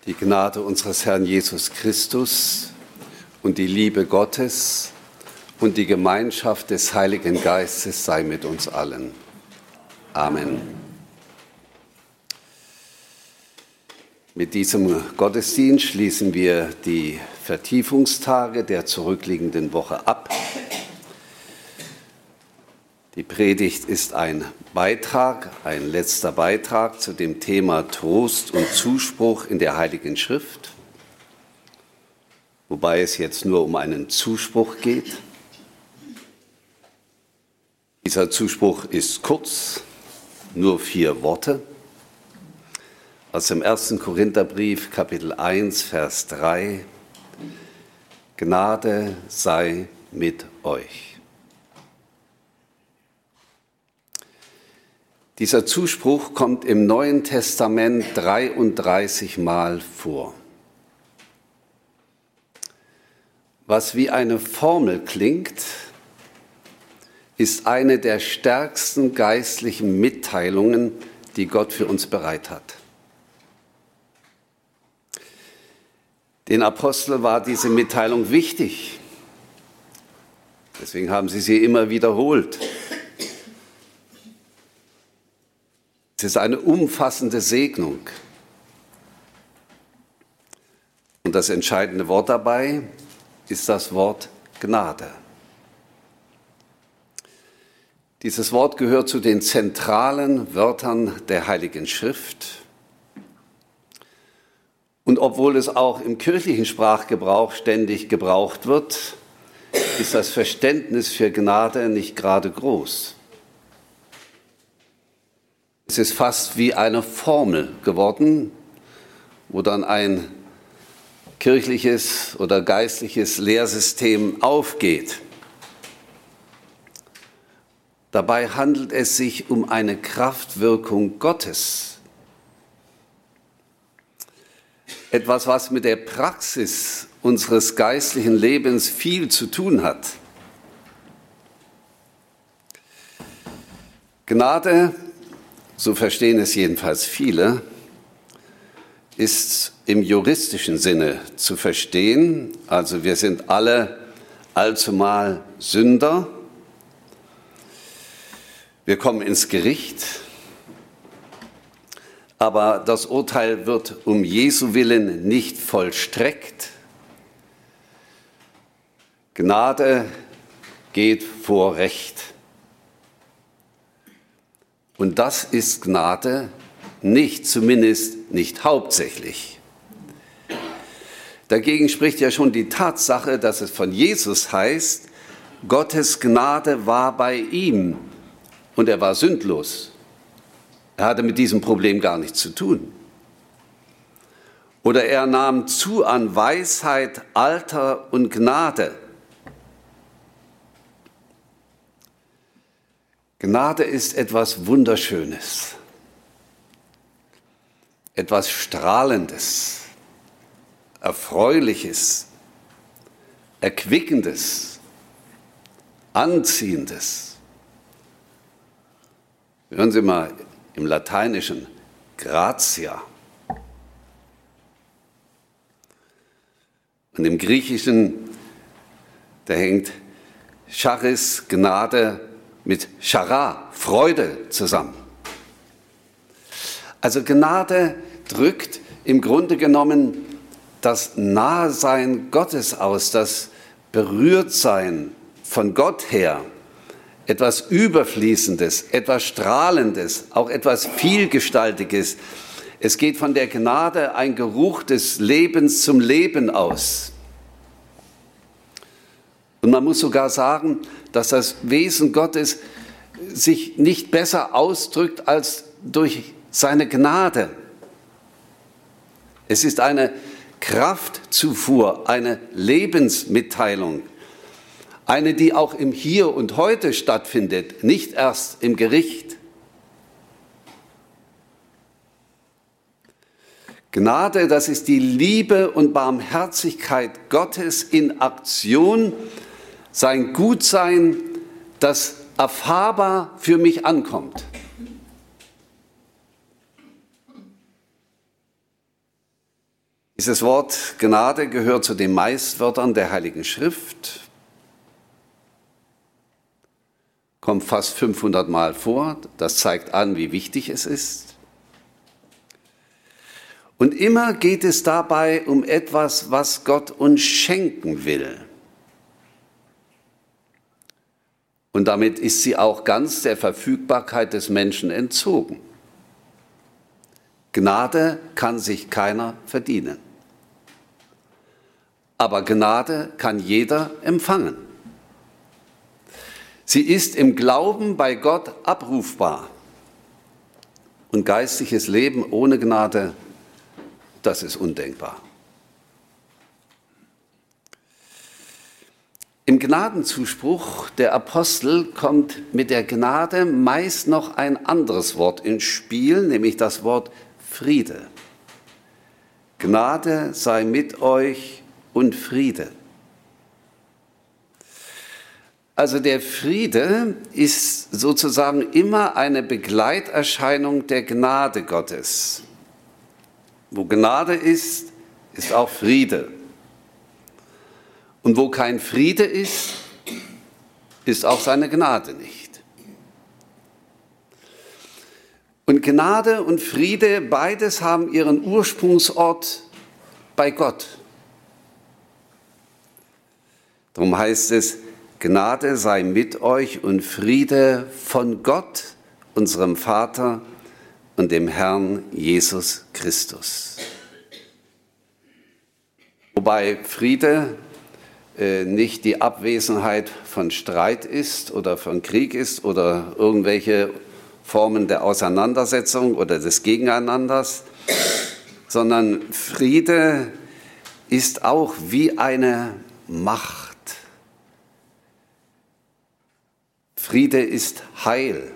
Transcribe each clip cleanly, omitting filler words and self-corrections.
Die Gnade unseres Herrn Jesus Christus und die Liebe Gottes und die Gemeinschaft des Heiligen Geistes sei mit uns allen. Amen. Mit diesem Gottesdienst schließen wir die Vertiefungstage der zurückliegenden Woche ab. Die Predigt ist ein Beitrag, ein letzter Beitrag zu dem Thema Trost und Zuspruch in der Heiligen Schrift, wobei es jetzt nur um einen Zuspruch geht. Dieser Zuspruch ist kurz, nur 4 Worte. Aus dem 1. Korintherbrief, Kapitel 1, Vers 3. Gnade sei mit euch. Dieser Zuspruch kommt im Neuen Testament 33 Mal vor. Was wie eine Formel klingt, ist eine der stärksten geistlichen Mitteilungen, die Gott für uns bereit hat. Den Aposteln war diese Mitteilung wichtig. Deswegen haben sie immer wiederholt. Es ist eine umfassende Segnung. Und das entscheidende Wort dabei ist das Wort Gnade. Dieses Wort gehört zu den zentralen Wörtern der Heiligen Schrift. Und obwohl es auch im kirchlichen Sprachgebrauch ständig gebraucht wird, ist das Verständnis für Gnade nicht gerade groß. Es ist fast wie eine Formel geworden, wo dann ein kirchliches oder geistliches Lehrsystem aufgeht. Dabei handelt es sich um eine Kraftwirkung Gottes. Etwas, was mit der Praxis unseres geistlichen Lebens viel zu tun hat. Gnade, so verstehen es jedenfalls viele, ist im juristischen Sinne zu verstehen. Also wir sind alle allzumal Sünder. Wir kommen ins Gericht. Aber das Urteil wird um Jesu Willen nicht vollstreckt. Gnade geht vor Recht. Und das ist Gnade nicht, zumindest nicht hauptsächlich. Dagegen spricht ja schon die Tatsache, dass es von Jesus heißt, Gottes Gnade war bei ihm und er war sündlos. Er hatte mit diesem Problem gar nichts zu tun. Oder er nahm zu an Weisheit, Alter und Gnade. Gnade ist etwas Wunderschönes, etwas Strahlendes, Erfreuliches, Erquickendes, Anziehendes. Hören Sie mal im Lateinischen gratia. Und im Griechischen, da hängt Charis, Gnade, mit Chara, Freude zusammen. Also Gnade drückt im Grunde genommen das Nahesein Gottes aus, das Berührtsein von Gott her, etwas Überfließendes, etwas Strahlendes, auch etwas Vielgestaltiges. Es geht von der Gnade ein Geruch des Lebens zum Leben aus. Und man muss sogar sagen, dass das Wesen Gottes sich nicht besser ausdrückt als durch seine Gnade. Es ist eine Kraftzufuhr, eine Lebensmitteilung, eine, die auch im Hier und Heute stattfindet, nicht erst im Gericht. Gnade, das ist die Liebe und Barmherzigkeit Gottes in Aktion, sein Gutsein, das erfahrbar für mich ankommt. Dieses Wort Gnade gehört zu den Meistwörtern der Heiligen Schrift, kommt fast 500 Mal vor. Das zeigt an, wie wichtig es ist. Und immer geht es dabei um etwas, was Gott uns schenken will. Und damit ist sie auch ganz der Verfügbarkeit des Menschen entzogen. Gnade kann sich keiner verdienen. Aber Gnade kann jeder empfangen. Sie ist im Glauben bei Gott abrufbar. Und geistliches Leben ohne Gnade, das ist undenkbar. Im Gnadenzuspruch der Apostel kommt mit der Gnade meist noch ein anderes Wort ins Spiel, nämlich das Wort Friede. Gnade sei mit euch und Friede. Also der Friede ist sozusagen immer eine Begleiterscheinung der Gnade Gottes. Wo Gnade ist, ist auch Friede. Und wo kein Friede ist, ist auch seine Gnade nicht. Und Gnade und Friede, beides haben ihren Ursprungsort bei Gott. Darum heißt es, Gnade sei mit euch und Friede von Gott, unserem Vater und dem Herrn Jesus Christus. Wobei Friede nicht die Abwesenheit von Streit ist oder von Krieg ist oder irgendwelche Formen der Auseinandersetzung oder des Gegeneinanders, sondern Friede ist auch wie eine Macht. Friede ist Heil.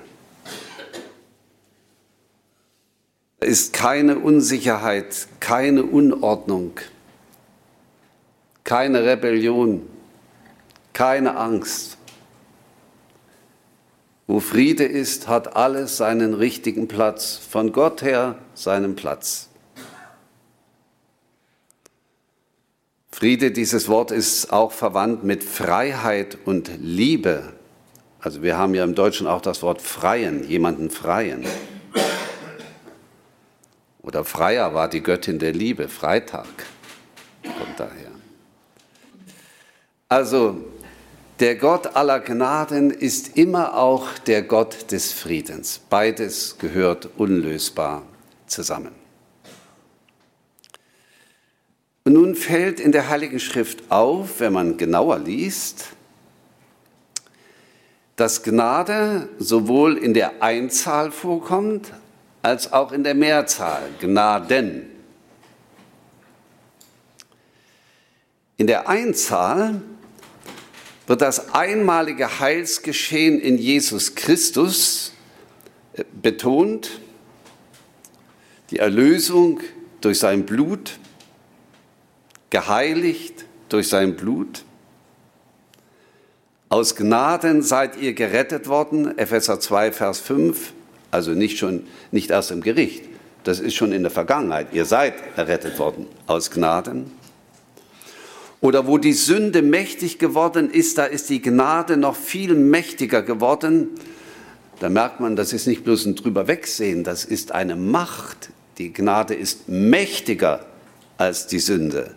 Da ist keine Unsicherheit, keine Unordnung, keine Rebellion, keine Angst. Wo Friede ist, hat alles seinen richtigen Platz, von Gott her seinen Platz. Friede, dieses Wort ist auch verwandt mit Freiheit und Liebe. Also wir haben ja im Deutschen auch das Wort freien, jemanden freien. Oder Freya war die Göttin der Liebe, Freitag kommt daher. Also der Gott aller Gnaden ist immer auch der Gott des Friedens. Beides gehört unlösbar zusammen. Und nun fällt in der Heiligen Schrift auf, wenn man genauer liest, dass Gnade sowohl in der Einzahl vorkommt, als auch in der Mehrzahl, Gnaden. In der Einzahl wird das einmalige Heilsgeschehen in Jesus Christus betont, die Erlösung durch sein Blut, geheiligt durch sein Blut. Aus Gnaden seid ihr gerettet worden, Epheser 2, Vers 5, also nicht erst im Gericht, das ist schon in der Vergangenheit, ihr seid errettet worden aus Gnaden. Oder wo die Sünde mächtig geworden ist, da ist die Gnade noch viel mächtiger geworden. Da merkt man, das ist nicht bloß ein Drüberwegsehen, das ist eine Macht. Die Gnade ist mächtiger als die Sünde.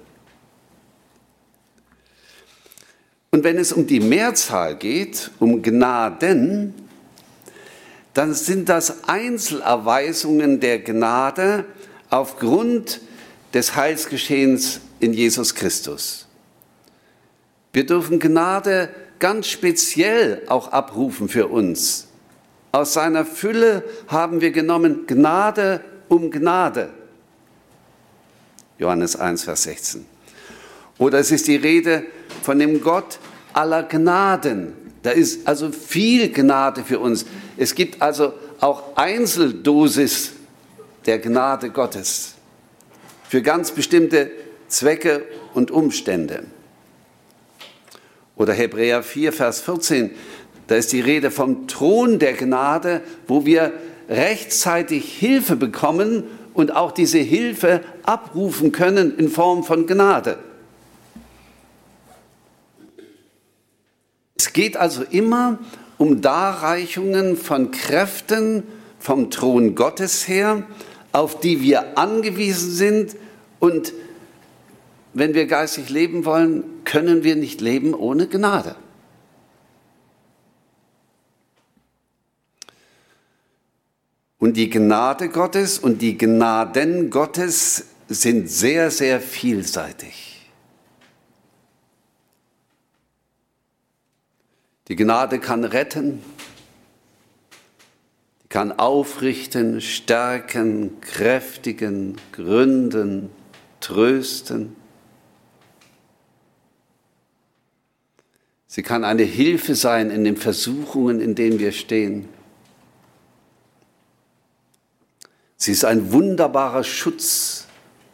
Und wenn es um die Mehrzahl geht, um Gnaden, dann sind das Einzelerweisungen der Gnade aufgrund des Heilsgeschehens in Jesus Christus. Wir dürfen Gnade ganz speziell auch abrufen für uns. Aus seiner Fülle haben wir genommen Gnade um Gnade. Johannes 1, Vers 16. Oder es ist die Rede von dem Gott aller Gnaden. Da ist also viel Gnade für uns. Es gibt also auch Einzeldosis der Gnade Gottes für ganz bestimmte Zwecke und Umstände. Oder Hebräer 4, Vers 14, da ist die Rede vom Thron der Gnade, wo wir rechtzeitig Hilfe bekommen und auch diese Hilfe abrufen können in Form von Gnade. Es geht also immer um Darreichungen von Kräften vom Thron Gottes her, auf die wir angewiesen sind. Und wenn wir geistig leben wollen, können wir nicht leben ohne Gnade. Und die Gnade Gottes und die Gnaden Gottes sind sehr, sehr vielseitig. Die Gnade kann retten, die kann aufrichten, stärken, kräftigen, gründen, trösten. Sie kann eine Hilfe sein in den Versuchungen, in denen wir stehen. Sie ist ein wunderbarer Schutz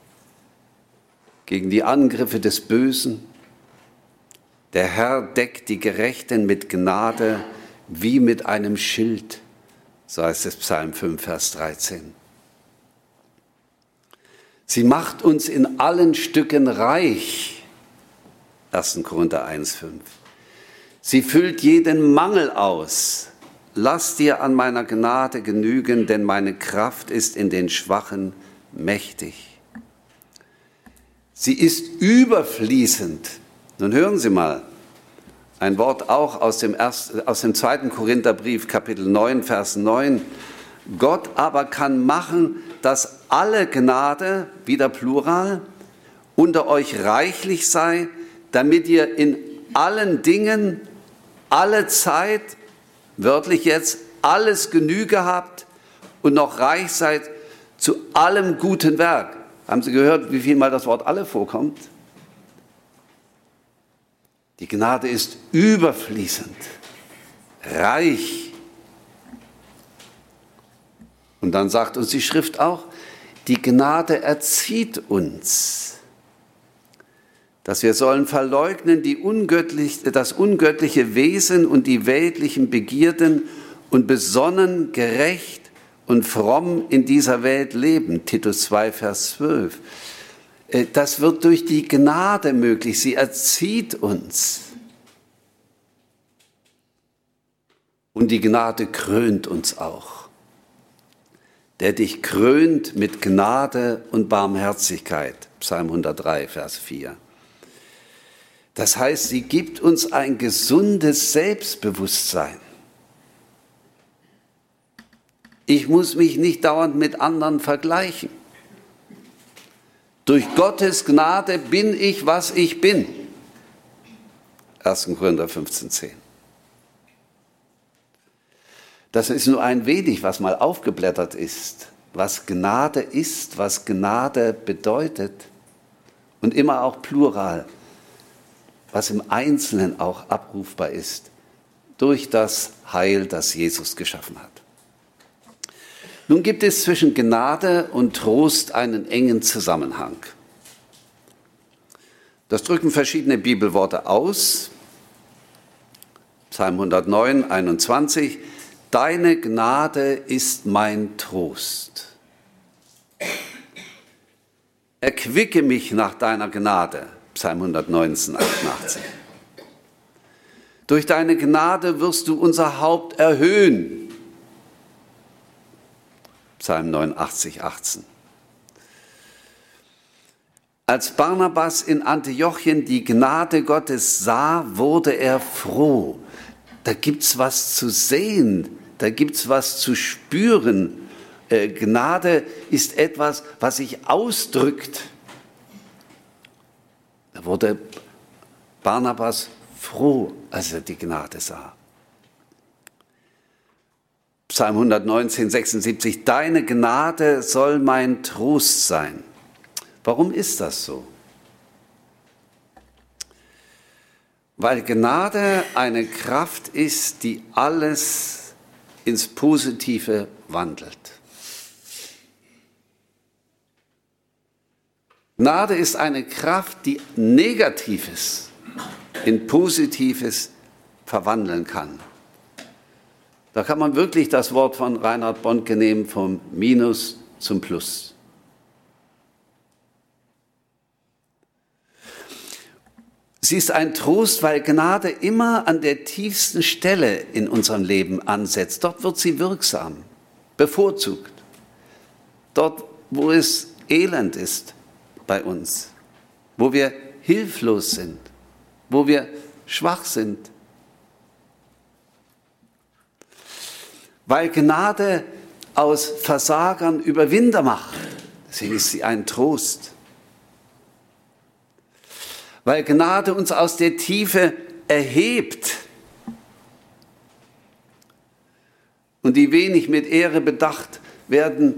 gegen die Angriffe des Bösen. Der Herr deckt die Gerechten mit Gnade wie mit einem Schild, so heißt es Psalm 5, Vers 13. Sie macht uns in allen Stücken reich, 1. Korinther 1, 5. Sie füllt jeden Mangel aus. Lass dir an meiner Gnade genügen, denn meine Kraft ist in den Schwachen mächtig. Sie ist überfließend. Nun hören Sie mal, ein Wort auch aus dem 2. Korintherbrief, Kapitel 9, Vers 9. Gott aber kann machen, dass alle Gnade, wieder Plural, unter euch reichlich sei, damit ihr in allen Dingen, alle Zeit, wörtlich jetzt, alles Genüge habt und noch reich seid zu allem guten Werk. Haben Sie gehört, wie viel Mal das Wort alle vorkommt? Die Gnade ist überfließend, reich. Und dann sagt uns die Schrift auch, die Gnade erzieht uns, dass wir sollen verleugnen das ungöttliche Wesen und die weltlichen Begierden und besonnen, gerecht und fromm in dieser Welt leben. Titus 2, Vers 12. Das wird durch die Gnade möglich. Sie erzieht uns. Und die Gnade krönt uns auch. Der dich krönt mit Gnade und Barmherzigkeit. Psalm 103, Vers 4. Das heißt, sie gibt uns ein gesundes Selbstbewusstsein. Ich muss mich nicht dauernd mit anderen vergleichen. Durch Gottes Gnade bin ich, was ich bin. 1. Korinther 15,10. Das ist nur ein wenig, was mal aufgeblättert ist, was Gnade ist, was Gnade bedeutet und immer auch plural, was im Einzelnen auch abrufbar ist durch das Heil, das Jesus geschaffen hat. Nun gibt es zwischen Gnade und Trost einen engen Zusammenhang. Das drücken verschiedene Bibelworte aus. Psalm 109, 21. Deine Gnade ist mein Trost. Erquicke mich nach deiner Gnade. Psalm 119, 88. Durch deine Gnade wirst du unser Haupt erhöhen. Psalm 89, 18. Als Barnabas in Antiochien die Gnade Gottes sah, wurde er froh. Da gibt's was zu sehen, da gibt's was zu spüren. Gnade ist etwas, was sich ausdrückt. Da wurde Barnabas froh, als er die Gnade sah. Psalm 119, 76, deine Gnade soll mein Trost sein. Warum ist das so? Weil Gnade eine Kraft ist, die alles ins Positive wandelt. Gnade ist eine Kraft, die Negatives in Positives verwandeln kann. Da kann man wirklich das Wort von Reinhard Bonnke nehmen, vom Minus zum Plus. Sie ist ein Trost, weil Gnade immer an der tiefsten Stelle in unserem Leben ansetzt. Dort wird sie wirksam, bevorzugt. Dort, wo es elend ist bei uns, wo wir hilflos sind, wo wir schwach sind. Weil Gnade aus Versagern Überwinder macht, deswegen ist sie ein Trost. Weil Gnade uns aus der Tiefe erhebt und die wenig mit Ehre bedacht werden,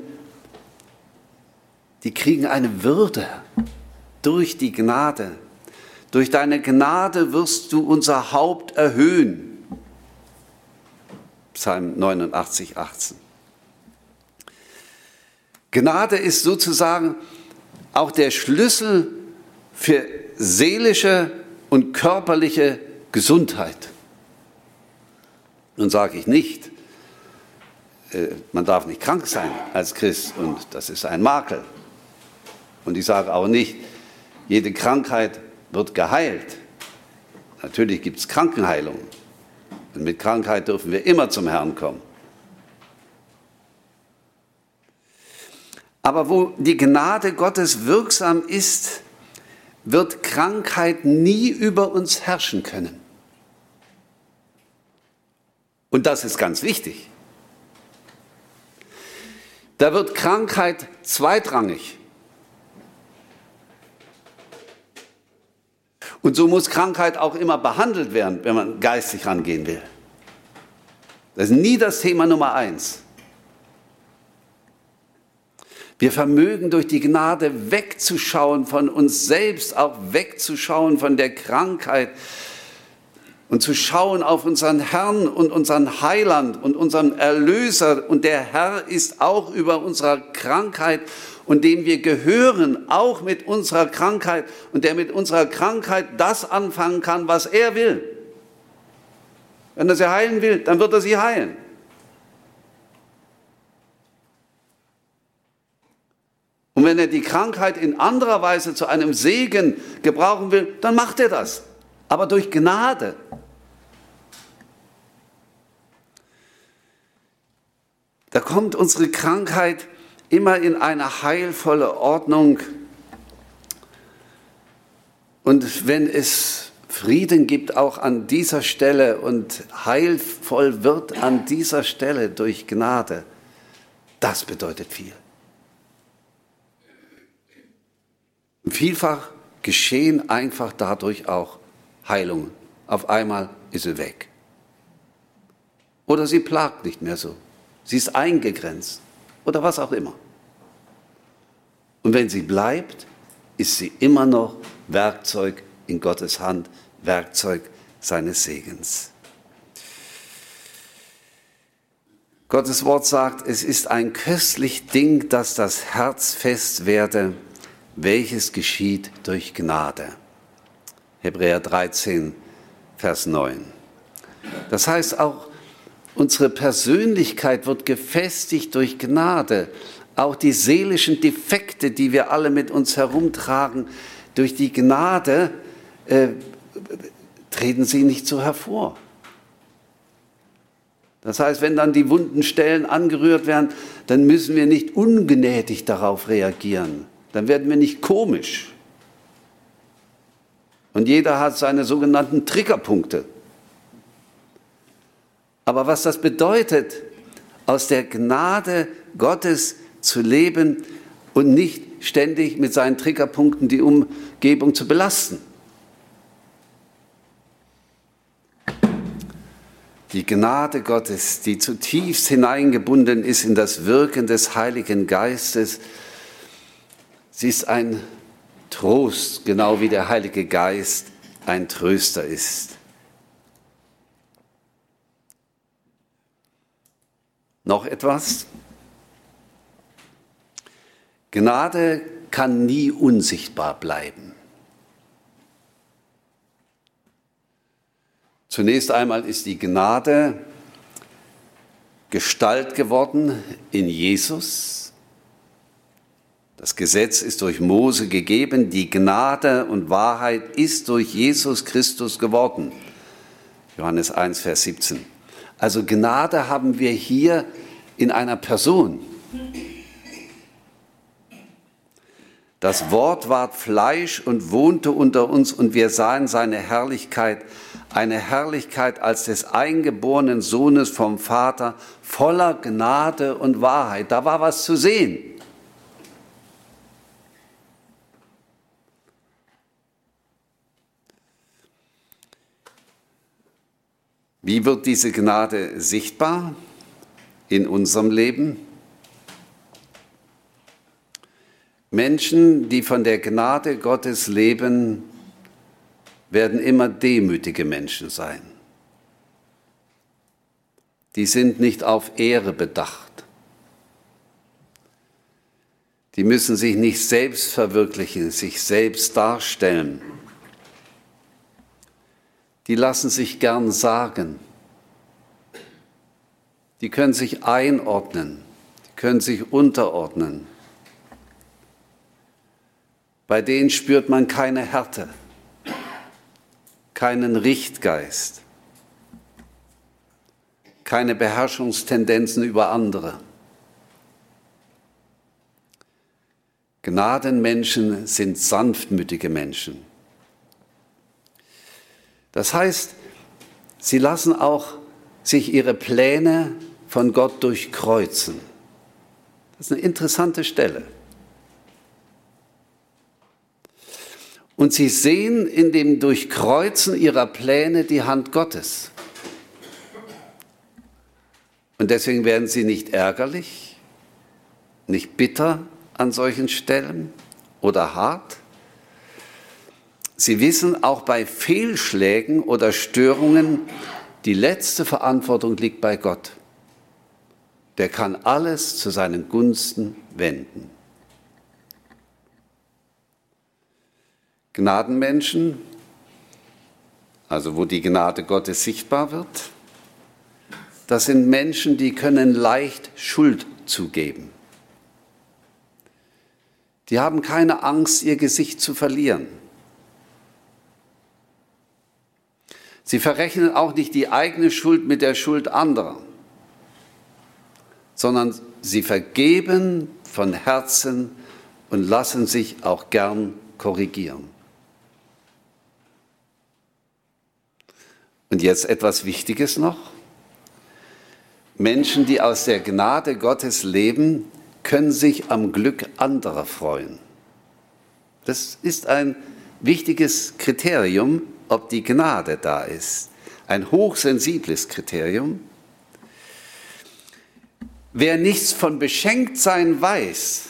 die kriegen eine Würde durch die Gnade. Durch deine Gnade wirst du unser Haupt erhöhen. Psalm 89, 18. Gnade ist sozusagen auch der Schlüssel für seelische und körperliche Gesundheit. Nun sage ich nicht, man darf nicht krank sein als Christ und das ist ein Makel. Und ich sage auch nicht, jede Krankheit wird geheilt. Natürlich gibt es Krankenheilung. Und mit Krankheit dürfen wir immer zum Herrn kommen. Aber wo die Gnade Gottes wirksam ist, wird Krankheit nie über uns herrschen können. Und das ist ganz wichtig. Da wird Krankheit zweitrangig. Und so muss Krankheit auch immer behandelt werden, wenn man geistig rangehen will. Das ist nie das Thema Nummer 1. Wir vermögen durch die Gnade wegzuschauen von uns selbst, auch wegzuschauen von der Krankheit und zu schauen auf unseren Herrn und unseren Heiland und unseren Erlöser. Und der Herr ist auch über unserer Krankheit und dem wir gehören, auch mit unserer Krankheit und der mit unserer Krankheit das anfangen kann, was er will. Wenn er sie heilen will, dann wird er sie heilen. Und wenn er die Krankheit in anderer Weise zu einem Segen gebrauchen will, dann macht er das. Aber durch Gnade. Da kommt unsere Krankheit immer in eine heilvolle Ordnung. Und wenn es Frieden gibt auch an dieser Stelle und heilvoll wird an dieser Stelle durch Gnade, das bedeutet viel. Vielfach geschehen einfach dadurch auch Heilungen. Auf einmal ist sie weg. Oder sie plagt nicht mehr so. Sie ist eingegrenzt. Oder was auch immer. Und wenn sie bleibt, ist sie immer noch Werkzeug in Gottes Hand, Werkzeug seines Segens. Gottes Wort sagt, es ist ein köstlich Ding, dass das Herz fest werde, welches geschieht durch Gnade. Hebräer 13, Vers 9. Das heißt, auch unsere Persönlichkeit wird gefestigt durch Gnade. Auch die seelischen Defekte, die wir alle mit uns herumtragen, durch die Gnade treten sie nicht so hervor. Das heißt, wenn dann die wunden Stellen angerührt werden, dann müssen wir nicht ungnädig darauf reagieren. Dann werden wir nicht komisch. Und jeder hat seine sogenannten Triggerpunkte. Aber was das bedeutet, aus der Gnade Gottes zu leben und nicht ständig mit seinen Triggerpunkten die Umgebung zu belasten. Die Gnade Gottes, die zutiefst hineingebunden ist in das Wirken des Heiligen Geistes, sie ist ein Trost, genau wie der Heilige Geist ein Tröster ist. Noch etwas? Gnade kann nie unsichtbar bleiben. Zunächst einmal ist die Gnade Gestalt geworden in Jesus. Das Gesetz ist durch Mose gegeben, die Gnade und Wahrheit ist durch Jesus Christus geworden. Johannes 1, Vers 17. Also Gnade haben wir hier in einer Person. Das Wort ward Fleisch und wohnte unter uns und wir sahen seine Herrlichkeit, eine Herrlichkeit als des eingeborenen Sohnes vom Vater, voller Gnade und Wahrheit. Da war was zu sehen. Wie wird diese Gnade sichtbar in unserem Leben? Menschen, die von der Gnade Gottes leben, werden immer demütige Menschen sein. Die sind nicht auf Ehre bedacht. Die müssen sich nicht selbst verwirklichen, sich selbst darstellen. Die lassen sich gern sagen. Die können sich einordnen, die können sich unterordnen. Bei denen spürt man keine Härte, keinen Richtgeist, keine Beherrschungstendenzen über andere. Gnadenmenschen sind sanftmütige Menschen. Das heißt, sie lassen auch sich ihre Pläne von Gott durchkreuzen. Das ist eine interessante Stelle. Und sie sehen in dem Durchkreuzen ihrer Pläne die Hand Gottes. Und deswegen werden sie nicht ärgerlich, nicht bitter an solchen Stellen oder hart. Sie wissen auch bei Fehlschlägen oder Störungen, die letzte Verantwortung liegt bei Gott. Der kann alles zu seinen Gunsten wenden. Gnadenmenschen, also wo die Gnade Gottes sichtbar wird, das sind Menschen, die können leicht Schuld zugeben. Die haben keine Angst, ihr Gesicht zu verlieren. Sie verrechnen auch nicht die eigene Schuld mit der Schuld anderer, sondern sie vergeben von Herzen und lassen sich auch gern korrigieren. Und jetzt etwas Wichtiges noch. Menschen, die aus der Gnade Gottes leben, können sich am Glück anderer freuen. Das ist ein wichtiges Kriterium, ob die Gnade da ist. Ein hochsensibles Kriterium. Wer nichts von Beschenktsein weiß,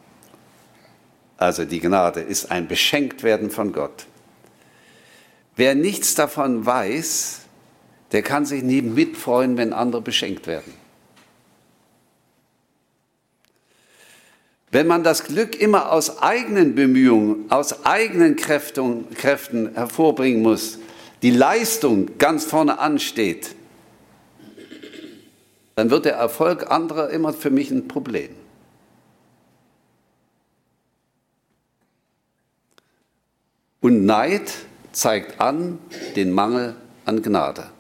also die Gnade ist ein Beschenktwerden von Gott. Wer nichts davon weiß, der kann sich nie mitfreuen, wenn andere beschenkt werden. Wenn man das Glück immer aus eigenen Bemühungen, aus eigenen Kräften hervorbringen muss, die Leistung ganz vorne ansteht, dann wird der Erfolg anderer immer für mich ein Problem. Und Neid zeigt an den Mangel an Gnade.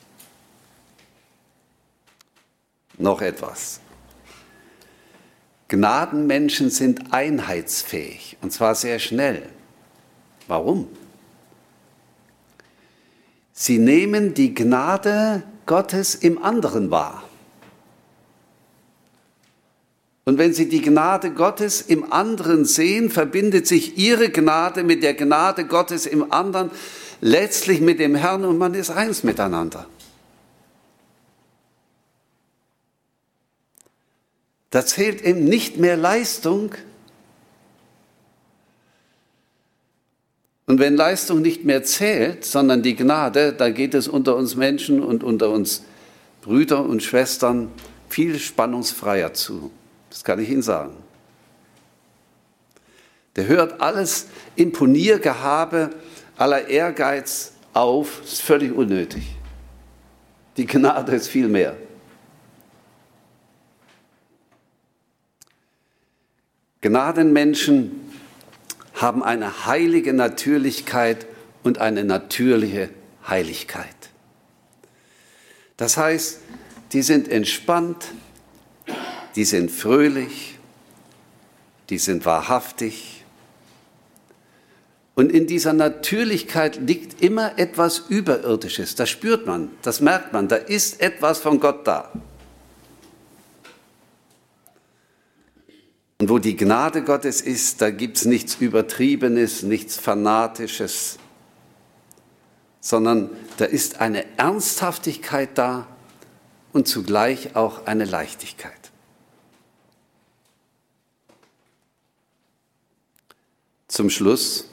Noch etwas. Gnadenmenschen sind einheitsfähig, und zwar sehr schnell. Warum? Sie nehmen die Gnade Gottes im anderen wahr. Und wenn Sie die Gnade Gottes im anderen sehen, verbindet sich Ihre Gnade mit der Gnade Gottes im anderen, letztlich mit dem Herrn, und man ist eins miteinander. Da zählt eben nicht mehr Leistung. Und wenn Leistung nicht mehr zählt, sondern die Gnade, dann geht es unter uns Menschen und unter uns Brüder und Schwestern viel spannungsfreier zu. Das kann ich Ihnen sagen. Der hört alles Imponiergehabe, aller Ehrgeiz auf, ist völlig unnötig. Die Gnade ist viel mehr. Gnadenmenschen haben eine heilige Natürlichkeit und eine natürliche Heiligkeit. Das heißt, die sind entspannt, die sind fröhlich, die sind wahrhaftig. Und in dieser Natürlichkeit liegt immer etwas Überirdisches. Das spürt man, das merkt man, da ist etwas von Gott da. Und wo die Gnade Gottes ist, da gibt es nichts Übertriebenes, nichts Fanatisches, sondern da ist eine Ernsthaftigkeit da und zugleich auch eine Leichtigkeit. Zum Schluss: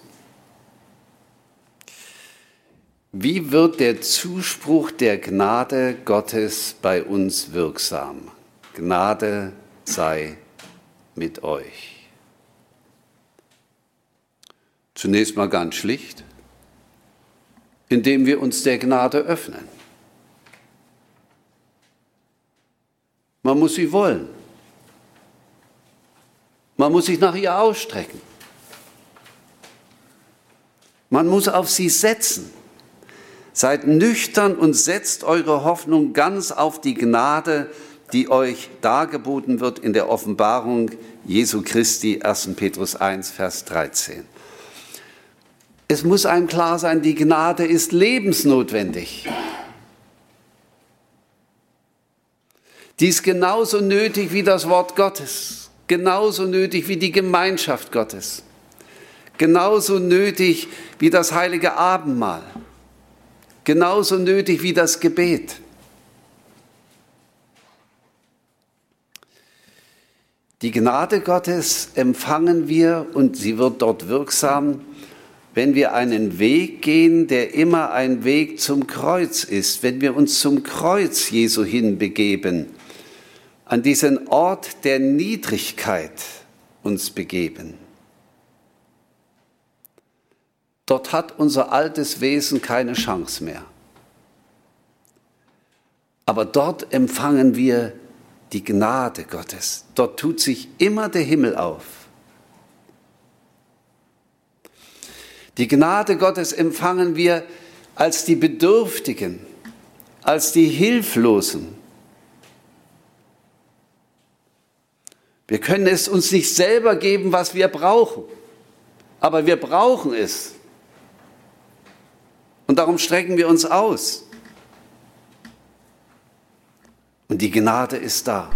Wie wird der Zuspruch der Gnade Gottes bei uns wirksam? Gnade sei mit euch. Zunächst mal ganz schlicht, indem wir uns der Gnade öffnen. Man muss sie wollen. Man muss sich nach ihr ausstrecken. Man muss auf sie setzen. Seid nüchtern und setzt eure Hoffnung ganz auf die Gnade, die euch dargeboten wird in der Offenbarung Jesu Christi, 1. Petrus 1, Vers 13. Es muss einem klar sein, die Gnade ist lebensnotwendig. Die ist genauso nötig wie das Wort Gottes, genauso nötig wie die Gemeinschaft Gottes, genauso nötig wie das heilige Abendmahl, genauso nötig wie das Gebet. Die Gnade Gottes empfangen wir und sie wird dort wirksam, wenn wir einen Weg gehen, der immer ein Weg zum Kreuz ist, wenn wir uns zum Kreuz Jesu hinbegeben, an diesen Ort der Niedrigkeit uns begeben. Dort hat unser altes Wesen keine Chance mehr. Aber dort empfangen wir die Gnade Gottes. Dort tut sich immer der Himmel auf. Die Gnade Gottes empfangen wir als die Bedürftigen, als die Hilflosen. Wir können es uns nicht selber geben, was wir brauchen, aber wir brauchen es. Und darum strecken wir uns aus. Und die Gnade ist da.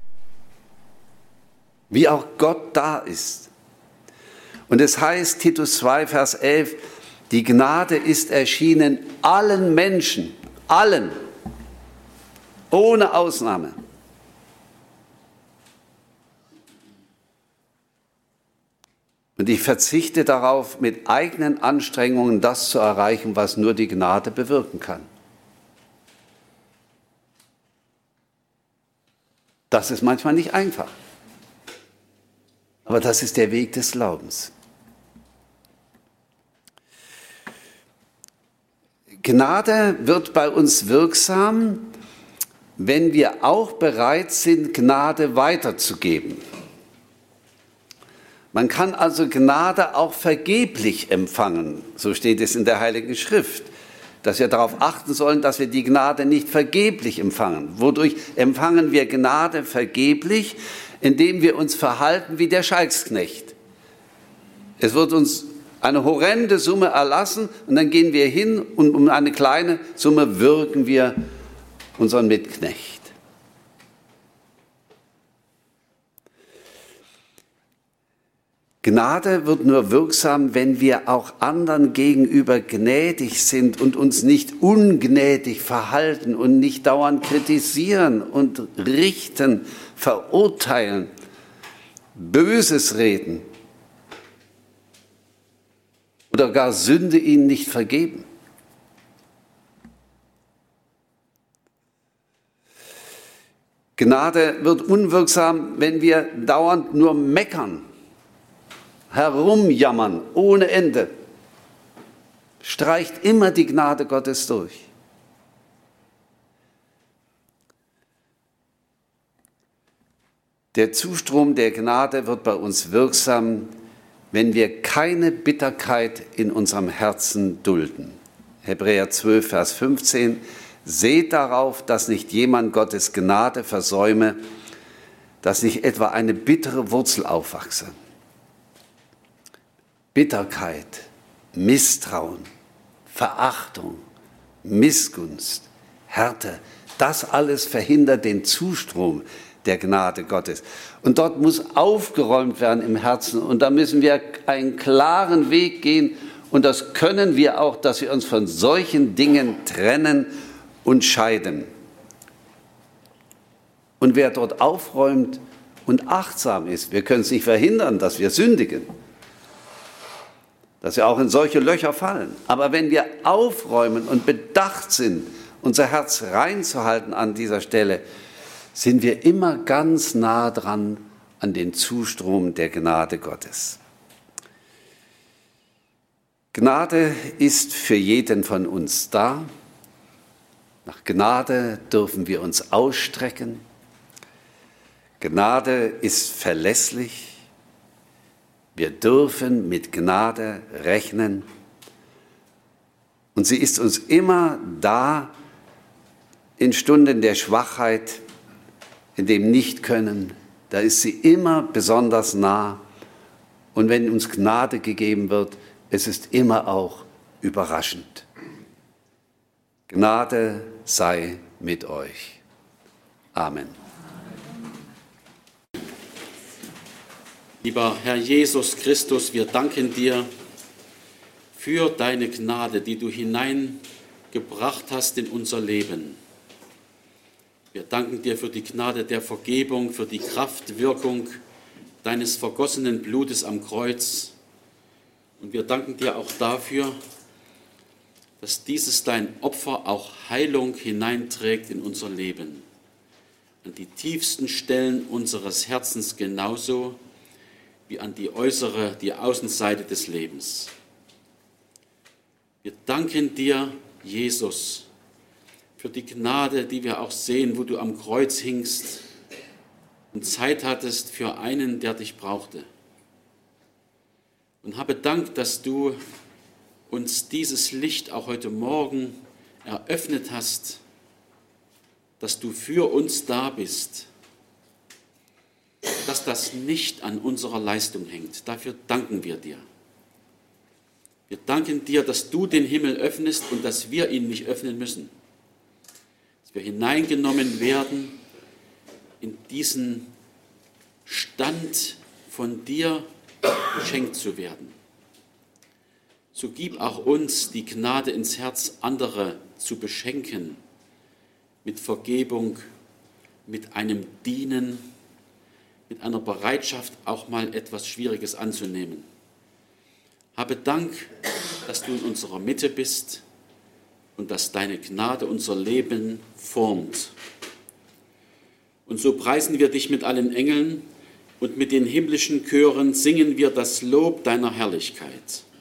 Wie auch Gott da ist. Und es heißt, Titus 2, Vers 11, die Gnade ist erschienen allen Menschen, allen, ohne Ausnahme. Und ich verzichte darauf, mit eigenen Anstrengungen das zu erreichen, was nur die Gnade bewirken kann. Das ist manchmal nicht einfach. Aber das ist der Weg des Glaubens. Gnade wird bei uns wirksam, wenn wir auch bereit sind, Gnade weiterzugeben. Man kann also Gnade auch vergeblich empfangen, so steht es in der Heiligen Schrift, dass wir darauf achten sollen, dass wir die Gnade nicht vergeblich empfangen. Wodurch empfangen wir Gnade vergeblich? Indem wir uns verhalten wie der Scheiksknecht. Es wird uns eine horrende Summe erlassen und dann gehen wir hin und um eine kleine Summe würgen wir unseren Mitknecht. Gnade wird nur wirksam, wenn wir auch anderen gegenüber gnädig sind und uns nicht ungnädig verhalten und nicht dauernd kritisieren und richten, verurteilen, Böses reden oder gar Sünde ihnen nicht vergeben. Gnade wird unwirksam, wenn wir dauernd nur meckern, herumjammern ohne Ende. Streicht immer die Gnade Gottes durch. Der Zustrom der Gnade wird bei uns wirksam, wenn wir keine Bitterkeit in unserem Herzen dulden. Hebräer 12, Vers 15. Seht darauf, dass nicht jemand Gottes Gnade versäume, dass nicht etwa eine bittere Wurzel aufwachse. Bitterkeit, Misstrauen, Verachtung, Missgunst, Härte, das alles verhindert den Zustrom der Gnade Gottes. Und dort muss aufgeräumt werden im Herzen. Und da müssen wir einen klaren Weg gehen. Und das können wir auch, dass wir uns von solchen Dingen trennen und scheiden. Und wer dort aufräumt und achtsam ist, wir können es nicht verhindern, dass wir sündigen, dass wir auch in solche Löcher fallen. Aber wenn wir aufräumen und bedacht sind, unser Herz reinzuhalten an dieser Stelle, sind wir immer ganz nah dran an den Zustrom der Gnade Gottes. Gnade ist für jeden von uns da. Nach Gnade dürfen wir uns ausstrecken. Gnade ist verlässlich. Wir dürfen mit Gnade rechnen. Und sie ist uns immer da in Stunden der Schwachheit, in dem Nichtkönnen, da ist sie immer besonders nah. Und wenn uns Gnade gegeben wird, es ist immer auch überraschend. Gnade sei mit euch. Amen. Lieber Herr Jesus Christus, wir danken dir für deine Gnade, die du hineingebracht hast in unser Leben. Wir danken dir für die Gnade der Vergebung, für die Kraftwirkung deines vergossenen Blutes am Kreuz. Und wir danken dir auch dafür, dass dieses dein Opfer auch Heilung hineinträgt in unser Leben. An die tiefsten Stellen unseres Herzens genauso wie an die Außenseite des Lebens. Wir danken dir, Jesus, für die Gnade, die wir auch sehen, wo du am Kreuz hingst und Zeit hattest für einen, der dich brauchte. Und habe Dank, dass du uns dieses Licht auch heute Morgen eröffnet hast, dass du für uns da bist, dass das nicht an unserer Leistung hängt. Dafür danken wir dir. Wir danken dir, dass du den Himmel öffnest und dass wir ihn nicht öffnen müssen. Dass wir hineingenommen werden in diesen Stand von dir geschenkt zu werden. So gib auch uns die Gnade ins Herz, andere zu beschenken mit Vergebung, mit einem Dienen, mit einer Bereitschaft, auch mal etwas Schwieriges anzunehmen. Habe Dank, dass du in unserer Mitte bist und dass deine Gnade unser Leben formt. Und so preisen wir dich mit allen Engeln und mit den himmlischen Chören singen wir das Lob deiner Herrlichkeit.